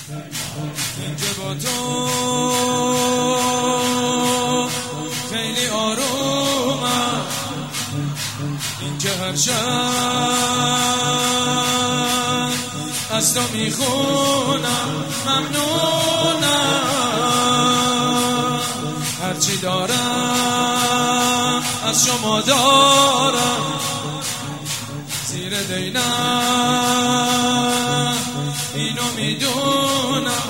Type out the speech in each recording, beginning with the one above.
اینجا با تو خیلی آرومم، اینجا هر شب از تو میخونم، ممنونم هرچی دارم از شما دارم، زیر دینم اینو میدونم،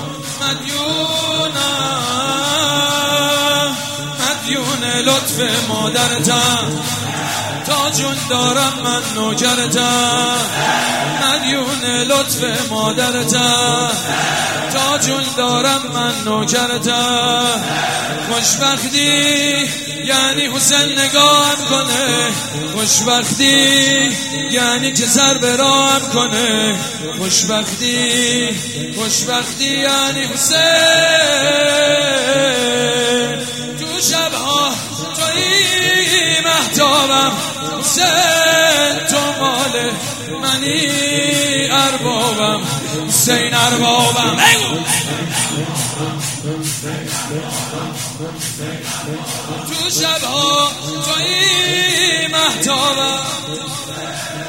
مدیون لطف مادرتم، تا جون دارم من نوکرتم، مدیون لطف مادرتم، تا جون دارم من نوکرتم. خوشبختی یعنی حسین نگاهم کنه، خوشبختی یعنی که سر به راهم کنه، خوشبختی یعنی حسین تو شبها تویی مهتابم، حسین تو مال منی اربابم، حسین اربابم. تو شبها تویی مهتابم.